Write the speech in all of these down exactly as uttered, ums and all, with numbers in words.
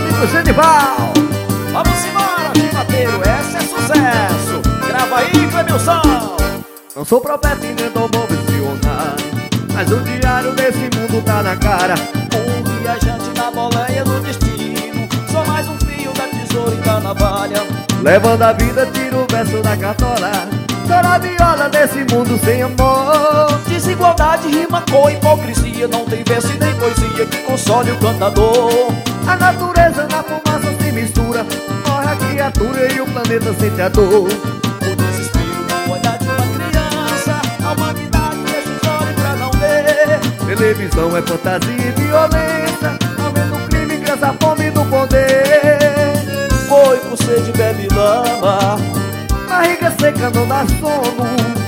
amigo Genival. Vamos embora, Chimateiro, esse é sucesso. Grava aí, Clemilson. Não sou profeta e nem tô bom visionário, mas o diário desse mundo tá na cara. Um viajante na boleia do destino, só mais um fio da tesoura e da navalha. Levando a vida, tiro o verso da cartola. Chora a viola desse mundo sem amor. Desigualdade rima com hipocrisia, não tem verso e nem poesia que console o cantador. A natureza na fumaça se mistura, morre a criatura e o planeta sente a dor. O desespero no olhar de uma criança, a humanidade fecha os olhos pra não ver. Televisão é fantasia e violência, aumenta o crime, cresce a fome do poder. Foi por sede, bebe lama, barriga seca não dá sono.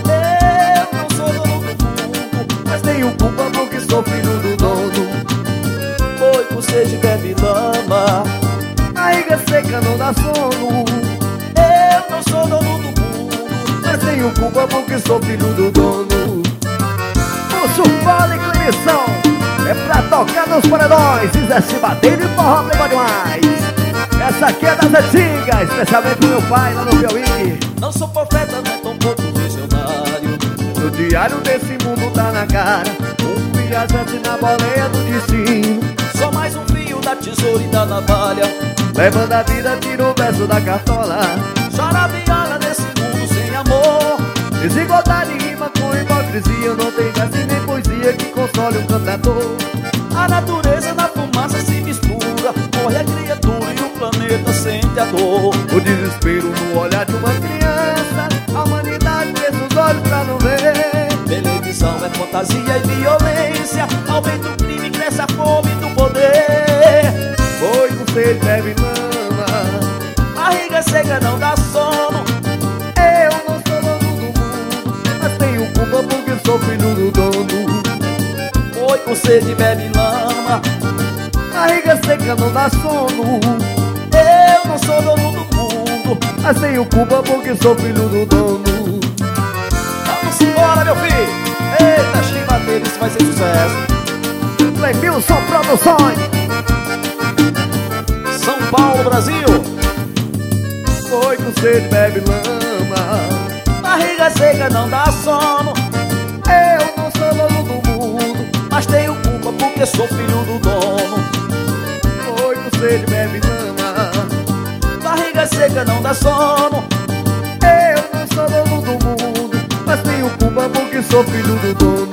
eu não sou dono do mundo, Mas tenho culpa porque sou filho do dono. foi por sede, bebe lama, Barriga seca não dá sono. eu não sou dono do mundo. Mas tenho culpa porque sou filho do dono. O Surfale Clemilson é pra tocar nos paredões, Zé Chimateiro e forró legal demais. Essa aqui é das antigas, especialmente pro meu pai lá no Piauí. Não sou profeta, não tão pouco visionário. O diário desse mundo tá na cara, um viajante na boleia do destino. Só mais um fio da tesoura e da navalha. Levando a vida, tira o verso da cartola. Chora a viola nesse mundo sem amor. Desigualdade rima com hipocrisia, não tem verso e nem poesia que console um cantador. A natureza na fumaça se mistura, morre a criatura e o planeta sente a dor. O desespero no olhar de uma criança, a humanidade fecha os olhos pra não ver. Televisão é fantasia e violência, aumenta o crime, cresce a fome do poder. Foi com sede, bebe lama, Barriga seca não dá sono, eu não sou dono do mundo, mas tenho culpa porque sou filho do dono. foi com sede, bebe lama, Barriga seca não dá sono, eu não sou dono do mundo. mas tenho culpa porque sou filho do dono. Vamos embora, meu filho. Eita, Chimateiro, isso vai ser sucesso. Clemilson Produções, São Paulo, Brasil. foi com sede, bebe lama, Barriga seca não dá sono, eu não sou dono do mundo, mas tenho culpa porque sou filho do dono. foi com sede, bebe lama, Barriga seca não dá sono, eu não sou dono do mundo, mas tenho culpa porque sou filho do dono.